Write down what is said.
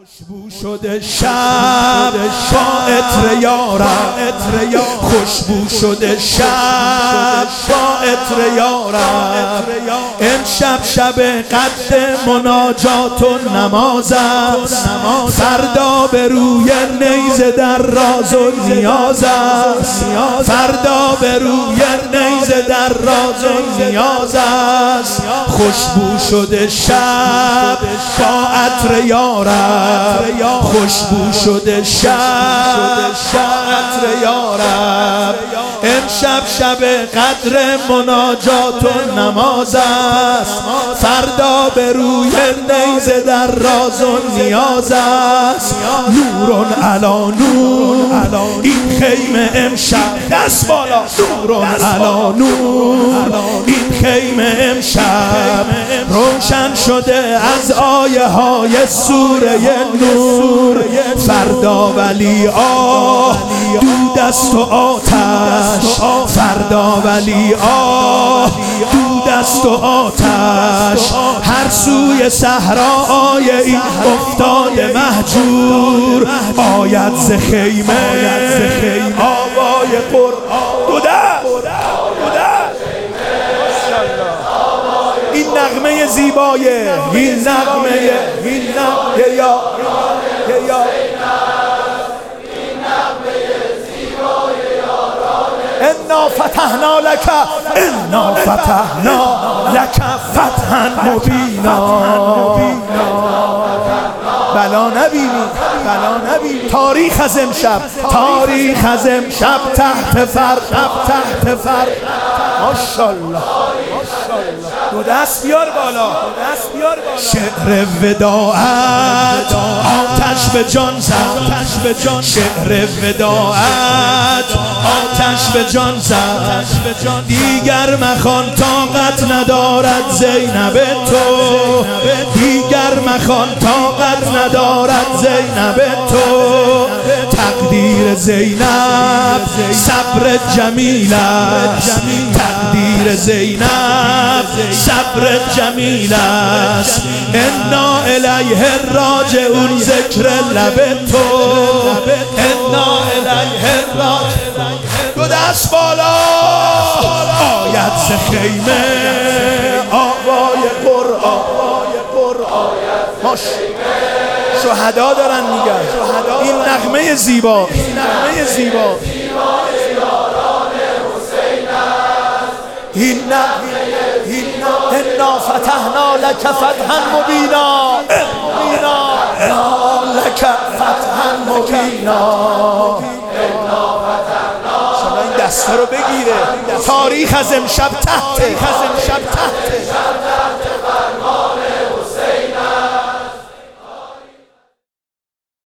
خوشبو شده شب با عطر یارم، خوشبو شده شب با عطر یارم. امشب شب قدر مناجات و نماز است، فردا به روی نیزه در راز و نیاز است، فردا به روی نیزه در راز و نیاز است. خوشبو شده شب با عطر یارم، خوشبو شده شب با عطر یارم. امشب شب قدر مناجات و نماز است، فردا به روی نیزه در راز و نیاز است. نورون علا نور این خیمه امشب، دست بالا، نورون علا نور این خیمه امشب روشن شده از آیه های سوره نور. فردا ولی آه دود است و آتش، فردا ولی آه دود است و آتش. هر سوی صحرای این افتاده مهجور، آید ز خیمه آوای قرآن. این نغمه زیبایه، این نغمه یا انا فتحنا لك فتحا مبینا. بلا نبینی تاریخ از امشب، تحت فر. ماشاءالله دو دست بیار بالا. شعر وداعت آتش به جان زد، شعر وداعت آتش به جان زد. دیگر مخوان طاقت ندارد زینب تو، دیگر مخوان طاقت ندارد زینب تو. تقدیر زینب صبر جمیل است، تقدیر زینب صبر جمیل است. انا الیه راجعون ذکر لب تو، انا الیه راجعون. دو دست بالا. آید ز خیمه آوای قرآن. ماش شهدا دارن میگن این نغمه زیبا، انا فتحنا لك فتحا مبینا، لك فتحا مبینا. شما این دسته رو بگیره. تاریخ از امشب تحت